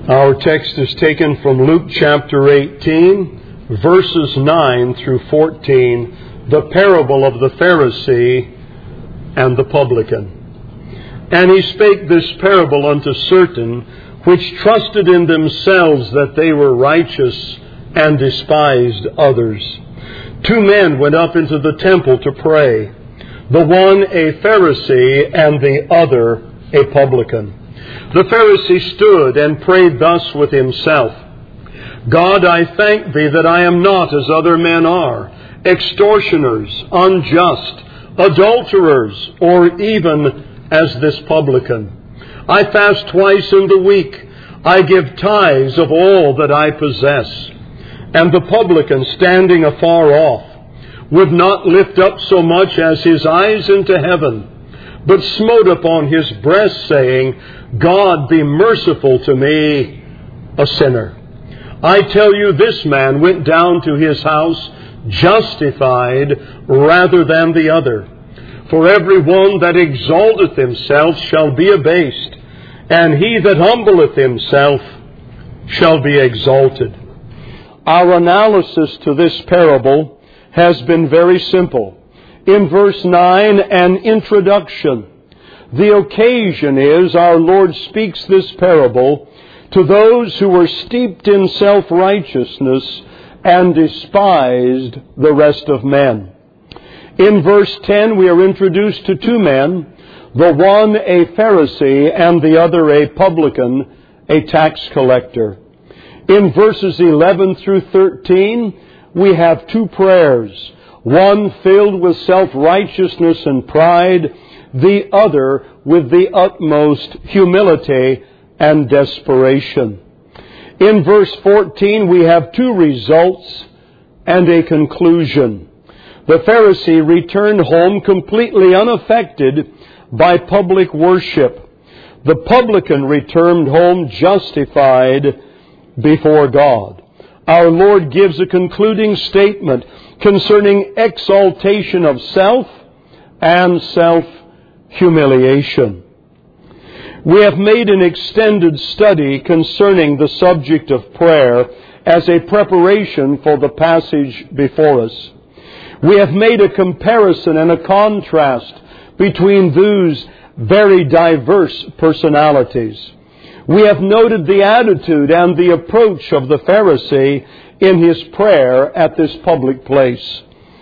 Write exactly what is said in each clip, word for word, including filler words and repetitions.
Our text is taken from Luke chapter eighteen, verses nine through fourteen, the parable of the Pharisee and the publican. And he spake this parable unto certain which trusted in themselves that they were righteous and despised others. Two men went up into the temple to pray, the one a Pharisee and the other a publican. The Pharisee stood and prayed thus with himself, God, I thank thee that I am not as other men are, extortioners, unjust, adulterers, or even as this publican. I fast twice in the week. I give tithes of all that I possess. And the publican, standing afar off, would not lift up so much as his eyes into heaven, but smote upon his breast, saying, God, be merciful to me, a sinner. I tell you, this man went down to his house justified rather than the other. For every one that exalteth himself shall be abased, and he that humbleth himself shall be exalted. Our analysis to this parable has been very simple. In verse nine, an introduction. The occasion is our Lord speaks this parable to those who were steeped in self-righteousness and despised the rest of men. In verse ten, we are introduced to two men, the one a Pharisee and the other a publican, a tax collector. In verses eleven through thirteen, we have two prayers, one filled with self-righteousness and pride, the other with the utmost humility and desperation. In verse fourteen, we have two results and a conclusion. The Pharisee returned home completely unaffected by public worship. The publican returned home justified before God. Our Lord gives a concluding statement concerning exaltation of self and self-humiliation. We have made an extended study concerning the subject of prayer as a preparation for the passage before us. We have made a comparison and a contrast between those very diverse personalities. We have noted the attitude and the approach of the Pharisee in his prayer at this public place.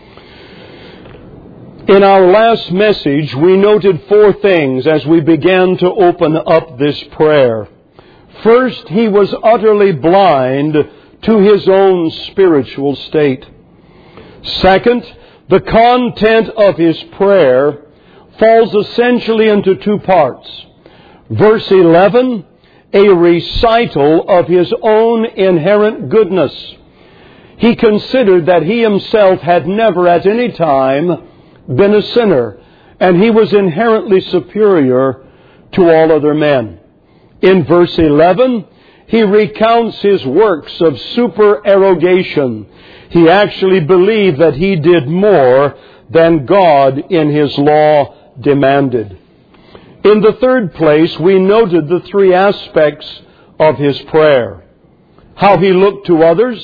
In our last message, we noted four things as we began to open up this prayer. First, he was utterly blind to his own spiritual state. Second, the content of his prayer falls essentially into two parts. Verse eleven, a recital of his own inherent goodness. He considered that he himself had never at any time been a sinner, and he was inherently superior to all other men. In verse eleven, he recounts his works of supererogation. He actually believed that he did more than God in his law demanded. In the third place, we noted the three aspects of his prayer. How he looked to others,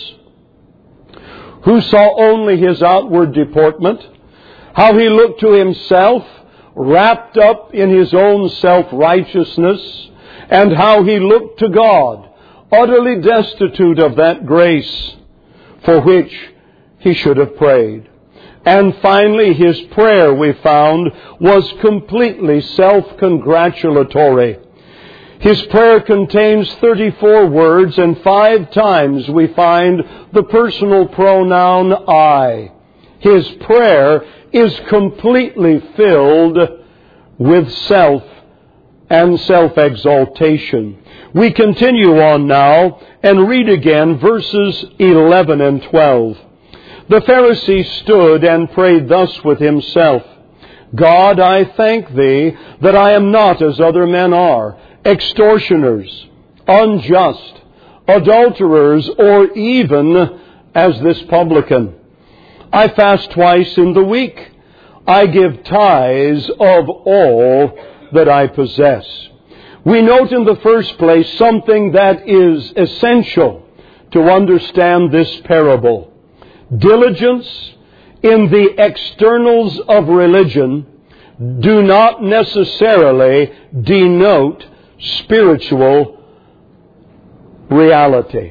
who saw only his outward deportment. How he looked to himself, wrapped up in his own self-righteousness. And how he looked to God, utterly destitute of that grace for which he should have prayed. And finally, his prayer, we found, was completely self-congratulatory. His prayer contains thirty-four words, and five times we find the personal pronoun I. His prayer is completely filled with self and self-exaltation. We continue on now and read again verses eleven and twelve. The Pharisee stood and prayed thus with himself, God, I thank thee that I am not as other men are, extortioners, unjust, adulterers, or even as this publican. I fast twice in the week. I give tithes of all that I possess. We note in the first place something that is essential to understand this parable. Diligence in the externals of religion do not necessarily denote spiritual reality.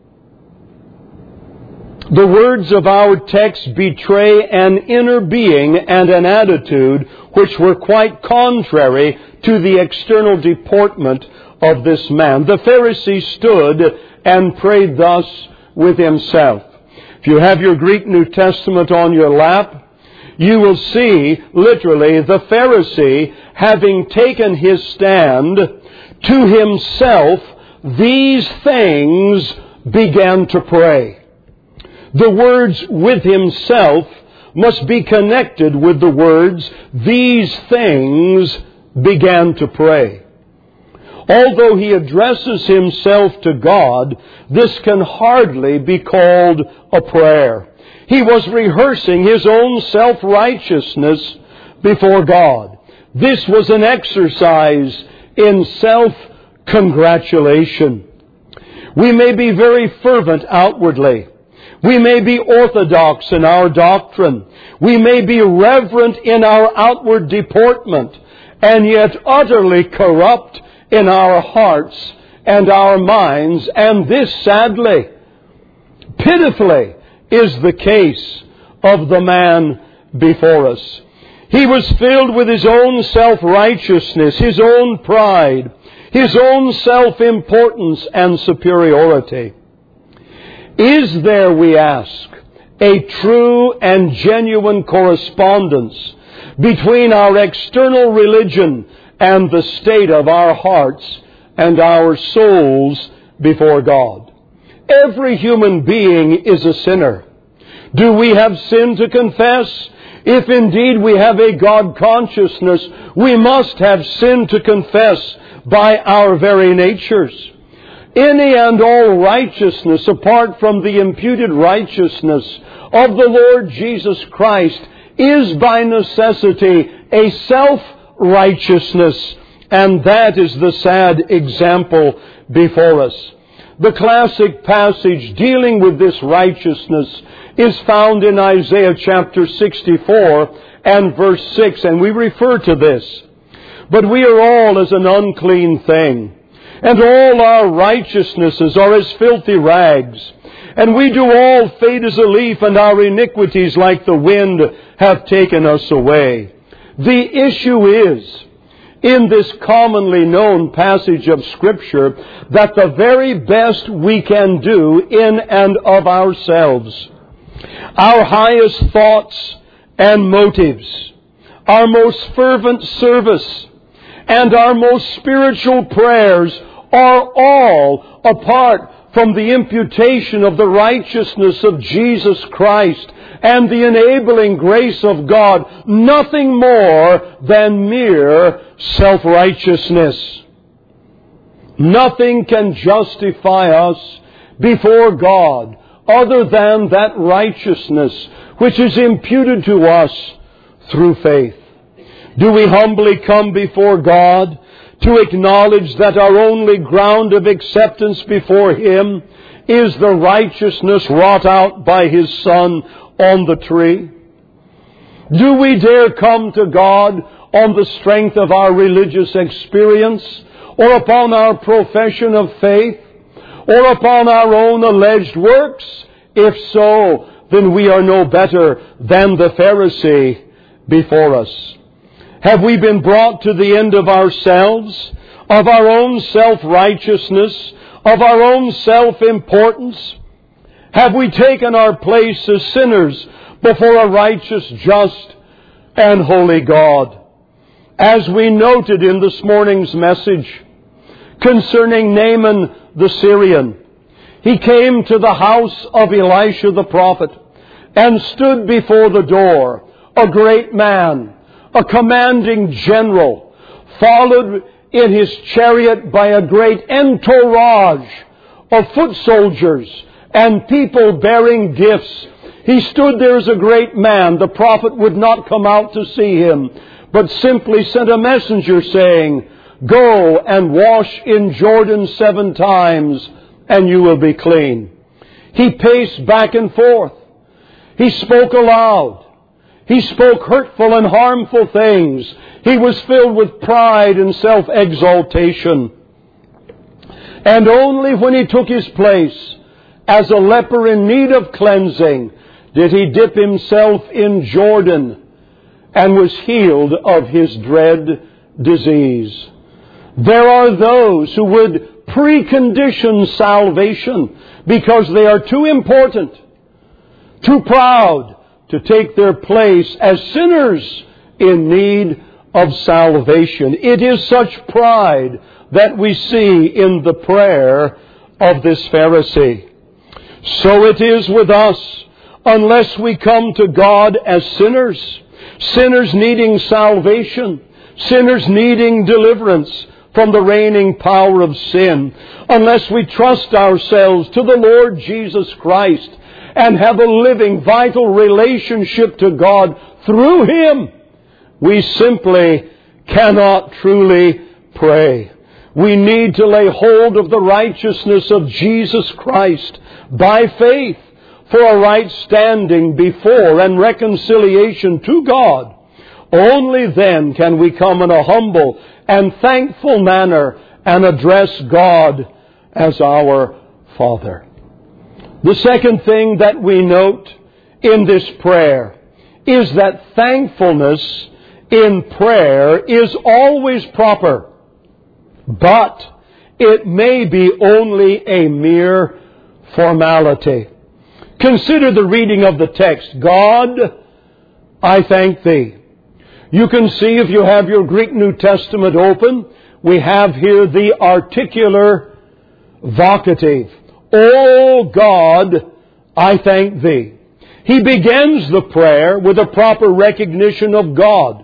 The words of our text betray an inner being and an attitude which were quite contrary to the external deportment of this man. The Pharisee stood and prayed thus with himself. If you have your Greek New Testament on your lap, you will see, literally, the Pharisee, having taken his stand, to himself these things began to pray. The words with himself must be connected with the words, these things began to pray. Although he addresses himself to God, this can hardly be called a prayer. He was rehearsing his own self-righteousness before God. This was an exercise in self-congratulation. We may be very fervent outwardly. We may be orthodox in our doctrine. We may be reverent in our outward deportment, and yet utterly corrupt in our hearts and our minds. And this, sadly, pitifully, is the case of the man before us. He was filled with his own self-righteousness, his own pride, his own self-importance and superiority. Is there, we ask, a true and genuine correspondence between our external religion and the state of our hearts and our souls before God? Every human being is a sinner. Do we have sin to confess? If indeed we have a God consciousness, we must have sin to confess by our very natures. Any and all righteousness apart from the imputed righteousness of the Lord Jesus Christ is by necessity a self-righteousness, and that is the sad example before us. The classic passage dealing with this righteousness is found in Isaiah chapter sixty-four and verse six, and we refer to this. But we are all as an unclean thing, and all our righteousnesses are as filthy rags. And we do all fade as a leaf, and our iniquities like the wind have taken us away. The issue is, in this commonly known passage of Scripture, that the very best we can do in and of ourselves, our highest thoughts and motives, our most fervent service, and our most spiritual prayers are all apart from the imputation of the righteousness of Jesus Christ and the enabling grace of God, nothing more than mere self-righteousness. Nothing can justify us before God other than that righteousness which is imputed to us through faith. Do we humbly come before God to acknowledge that our only ground of acceptance before Him is the righteousness wrought out by His Son on the tree? Do we dare come to God on the strength of our religious experience, or upon our profession of faith, or upon our own alleged works? If so, then we are no better than the Pharisee before us. Have we been brought to the end of ourselves, of our own self-righteousness, of our own self-importance? Have we taken our place as sinners before a righteous, just, and holy God? As we noted in this morning's message concerning Naaman the Syrian, he came to the house of Elisha the prophet and stood before the door, a great man, a commanding general, followed in his chariot by a great entourage of foot soldiers and people bearing gifts. He stood there as a great man. The prophet would not come out to see him, but simply sent a messenger saying, Go and wash in Jordan seven times, and you will be clean. He paced back and forth. He spoke aloud. He spoke hurtful and harmful things. He was filled with pride and self-exaltation. And only when he took his place as a leper in need of cleansing did he dip himself in Jordan and was healed of his dread disease. There are those who would precondition salvation because they are too important, too proud to take their place as sinners in need of salvation. It is such pride that we see in the prayer of this Pharisee. So it is with us, unless we come to God as sinners, sinners needing salvation, sinners needing deliverance from the reigning power of sin, unless we trust ourselves to the Lord Jesus Christ and have a living, vital relationship to God through Him, we simply cannot truly pray. We need to lay hold of the righteousness of Jesus Christ by faith for a right standing before and reconciliation to God. Only then can we come in a humble and thankful manner and address God as our Father. The second thing that we note in this prayer is that thankfulness in prayer is always proper, but it may be only a mere formality. Consider the reading of the text. God, I thank Thee. You can see, if you have your Greek New Testament open, we have here the articular vocative. O God, I thank Thee. He begins the prayer with a proper recognition of God.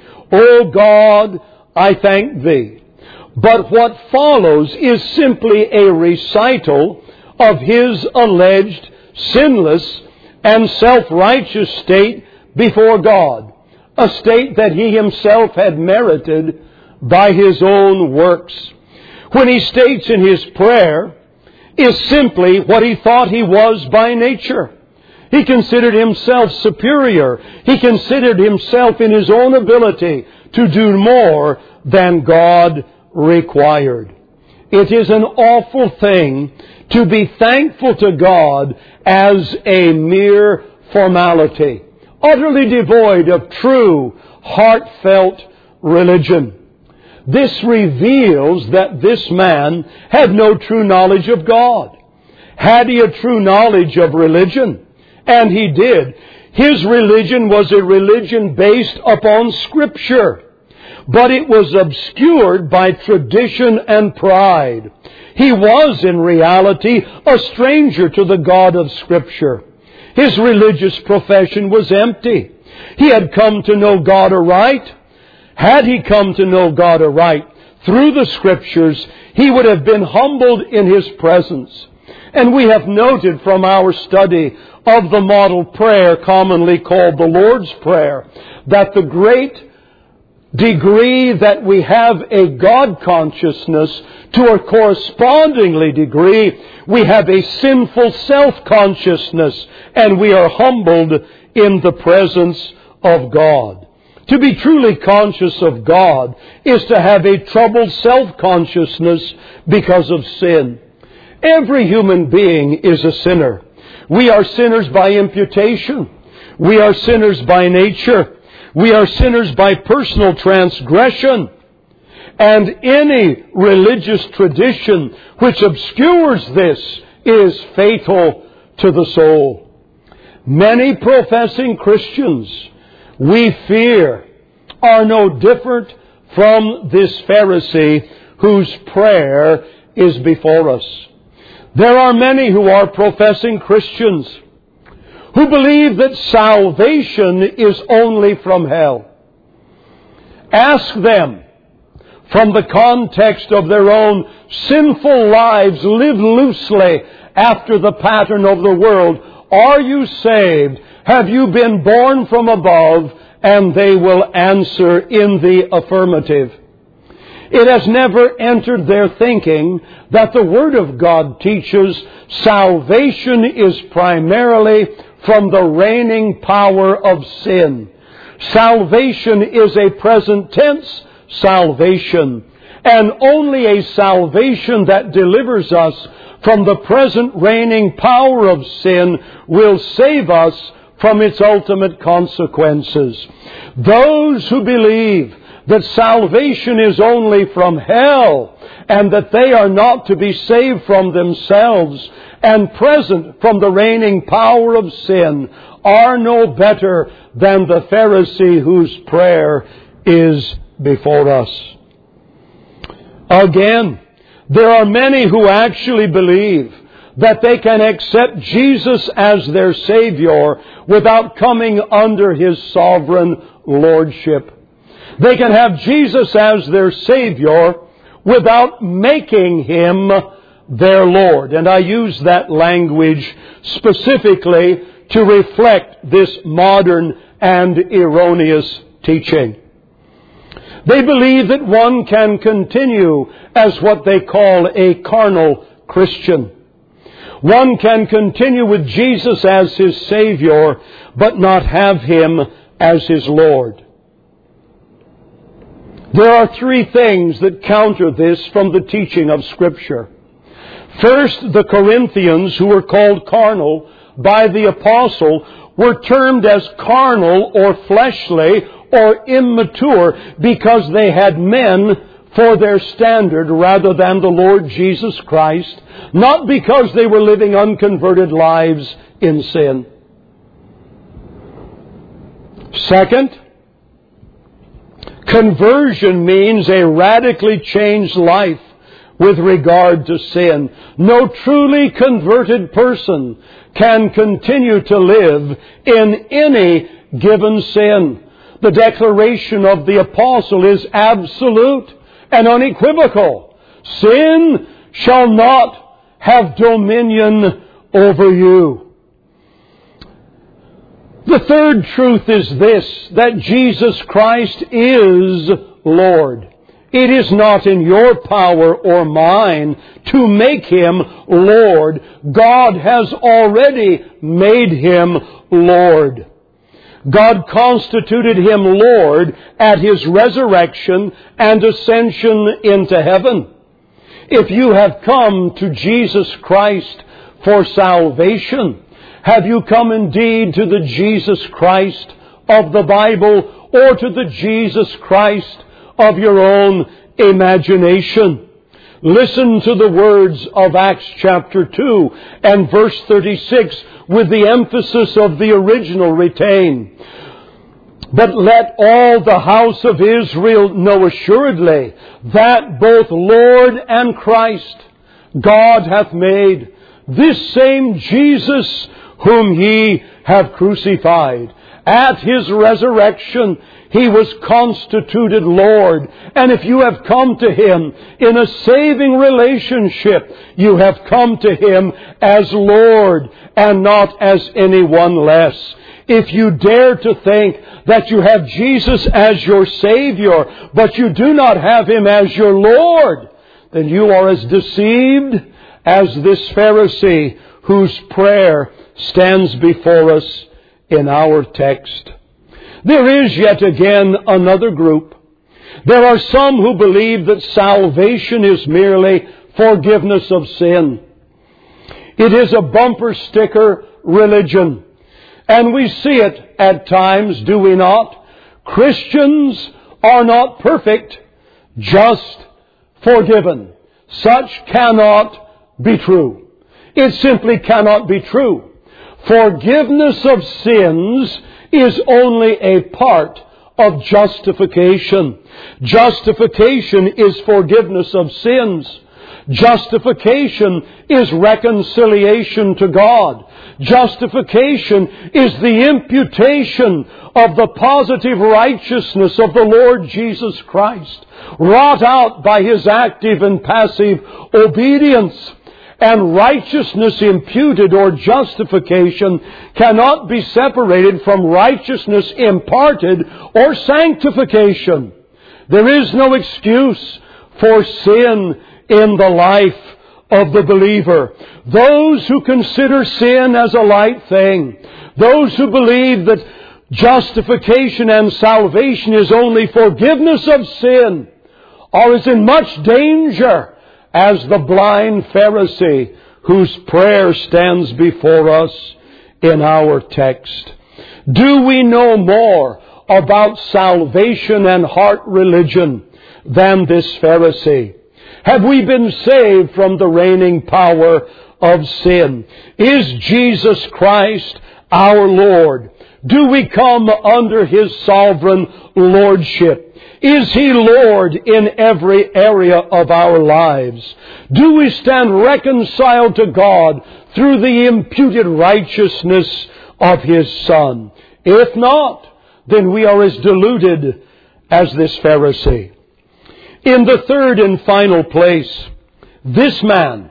O God, I thank Thee. But what follows is simply a recital of his alleged sinless and self-righteous state before God, a state that he himself had merited by his own works. When he states in his prayer is simply what he thought he was by nature. He considered himself superior. He considered himself in his own ability to do more than God required. It is an awful thing to be thankful to God as a mere formality, utterly devoid of true, heartfelt religion. This reveals that this man had no true knowledge of God. Had he a true knowledge of religion, and he did, his religion was a religion based upon Scripture. But it was obscured by tradition and pride. He was, in reality, a stranger to the God of Scripture. His religious profession was empty. He had come to know God aright. Had he come to know God aright through the Scriptures, he would have been humbled in His presence. And we have noted from our study of the model prayer, commonly called the Lord's Prayer, that the great degree that we have a God consciousness, to a correspondingly degree we have a sinful self-consciousness, and we are humbled in the presence of God. To be truly conscious of God is to have a troubled self-consciousness because of sin. Every human being is a sinner. We are sinners by imputation. We are sinners by nature. We are sinners by personal transgression. And any religious tradition which obscures this is fatal to the soul. Many professing Christians, we fear, are no different from this Pharisee whose prayer is before us. There are many who are professing Christians who believe that salvation is only from hell. Ask them, from the context of their own sinful lives lived loosely after the pattern of the world, are you saved? Have you been born from above? And they will answer in the affirmative. It has never entered their thinking that the Word of God teaches salvation is primarily from the reigning power of sin. Salvation is a present tense salvation, and only a salvation that delivers us from the present reigning power of sin will save us from its ultimate consequences. Those who believe that salvation is only from hell and that they are not to be saved from themselves and present from the reigning power of sin are no better than the Pharisee whose prayer is before us. Again, there are many who actually believe that they can accept Jesus as their Savior without coming under His sovereign lordship. They can have Jesus as their Savior without making Him their Lord. And I use that language specifically to reflect this modern and erroneous teaching. They believe that one can continue as what they call a carnal Christian. One can continue with Jesus as his Savior, but not have Him as his Lord. There are three things that counter this from the teaching of Scripture. First, the Corinthians, who were called carnal by the apostle, were termed as carnal or fleshly or immature because they had men for their standard rather than the Lord Jesus Christ, not because they were living unconverted lives in sin. Second, conversion means a radically changed life with regard to sin. No truly converted person can continue to live in any given sin. The declaration of the apostle is absolute and unequivocal. Sin shall not have dominion over you. The third truth is this, that Jesus Christ is Lord. It is not in your power or mine to make Him Lord. God has already made Him Lord. God constituted Him Lord at His resurrection and ascension into heaven. If you have come to Jesus Christ for salvation, have you come indeed to the Jesus Christ of the Bible or to the Jesus Christ of your own imagination? Listen to the words of Acts chapter two and verse thirty-six with the emphasis of the original retained. But let all the house of Israel know assuredly that both Lord and Christ God hath made, this same Jesus whom ye have crucified. At His resurrection, He was constituted Lord. And if you have come to Him in a saving relationship, you have come to Him as Lord and not as anyone less. If you dare to think that you have Jesus as your Savior, but you do not have Him as your Lord, then you are as deceived as this Pharisee whose prayer stands before us in our text. There is yet again another group. There are some who believe that salvation is merely forgiveness of sin. It is a bumper sticker religion. And we see it at times, do we not? Christians are not perfect, just forgiven. Such cannot be true. It simply cannot be true. Forgiveness of sins is only a part of justification. Justification is forgiveness of sins. Justification is reconciliation to God. Justification is the imputation of the positive righteousness of the Lord Jesus Christ, wrought out by His active and passive obedience. And righteousness imputed or justification cannot be separated from righteousness imparted or sanctification. There is no excuse for sin in the life of the believer. Those who consider sin as a light thing, those who believe that justification and salvation is only forgiveness of sin, are as in much danger as the blind Pharisee whose prayer stands before us in our text. Do we know more about salvation and heart religion than this Pharisee? Have we been saved from the reigning power of sin? Is Jesus Christ our Lord? Do we come under His sovereign lordship? Is He Lord in every area of our lives? Do we stand reconciled to God through the imputed righteousness of His Son? If not, then we are as deluded as this Pharisee. In the third and final place, this man,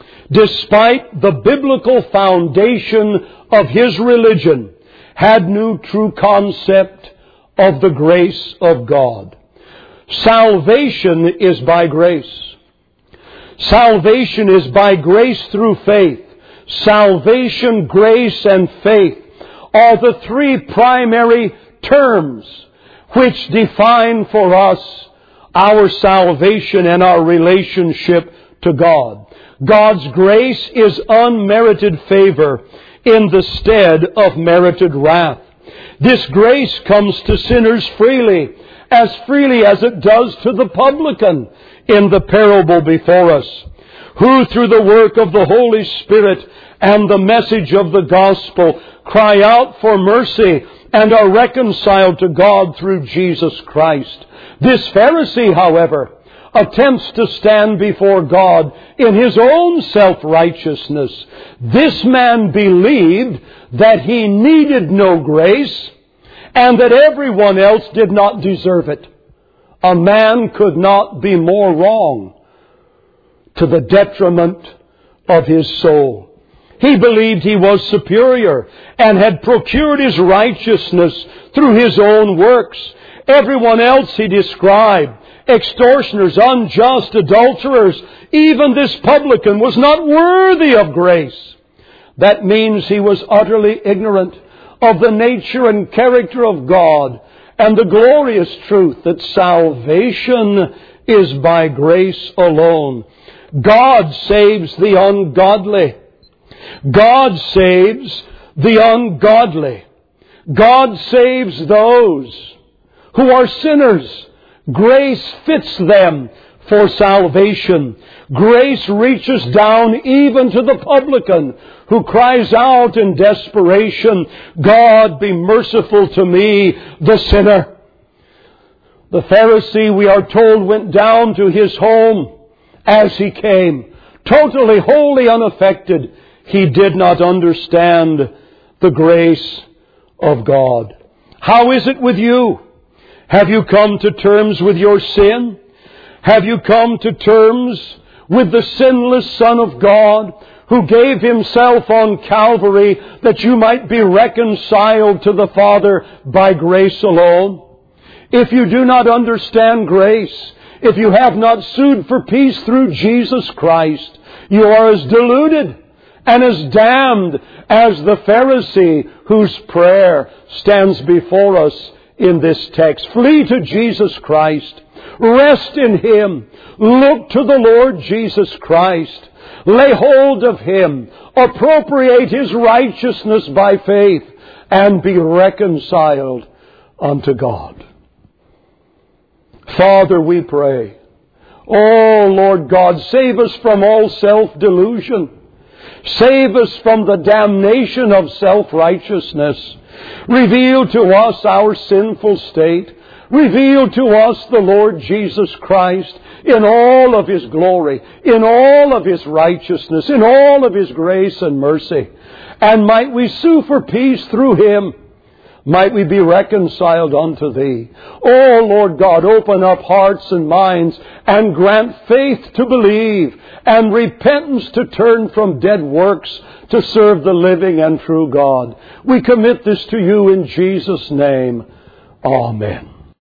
despite the biblical foundation of his religion, had no true concept of the grace of God. Salvation is by grace. Salvation is by grace through faith. Salvation, grace, and faith are the three primary terms which define for us our salvation and our relationship to God. God's grace is unmerited favor in the stead of merited wrath. This grace comes to sinners freely, as freely as it does to the publican in the parable before us, who through the work of the Holy Spirit and the message of the gospel cry out for mercy and are reconciled to God through Jesus Christ. This Pharisee, however, attempts to stand before God in his own self-righteousness. This man believed that he needed no grace and that everyone else did not deserve it. A man could not be more wrong, to the detriment of his soul. He believed he was superior and had procured his righteousness through his own works. Everyone else he described, extortioners, unjust, adulterers, even this publican was not worthy of grace. That means he was utterly ignorant of the nature and character of God and the glorious truth that salvation is by grace alone. God saves the ungodly. God saves the ungodly. God saves those who are sinners. Grace fits them for salvation. Grace reaches down even to the publican who cries out in desperation, God, be merciful to me, the sinner. The Pharisee, we are told, went down to his home as he came, totally, wholly unaffected. He did not understand the grace of God. How is it with you? Have you come to terms with your sin? Have you come to terms with the sinless Son of God who gave Himself on Calvary that you might be reconciled to the Father by grace alone? If you do not understand grace, if you have not sued for peace through Jesus Christ, you are as deluded and as damned as the Pharisee whose prayer stands before us in this text. Flee to Jesus Christ. Rest in Him. Look to the Lord Jesus Christ. Lay hold of Him. Appropriate His righteousness by faith and be reconciled unto God. Father, we pray. Oh, Lord God, save us from all self-delusion. Save us from the damnation of self-righteousness. Reveal to us our sinful state. Reveal to us the Lord Jesus Christ in all of His glory, in all of His righteousness, in all of His grace and mercy. And might we sue for peace through Him. Might we be reconciled unto Thee. Oh, Lord God, open up hearts and minds and grant faith to believe and repentance to turn from dead works to serve the living and true God. We commit this to You in Jesus' name. Amen.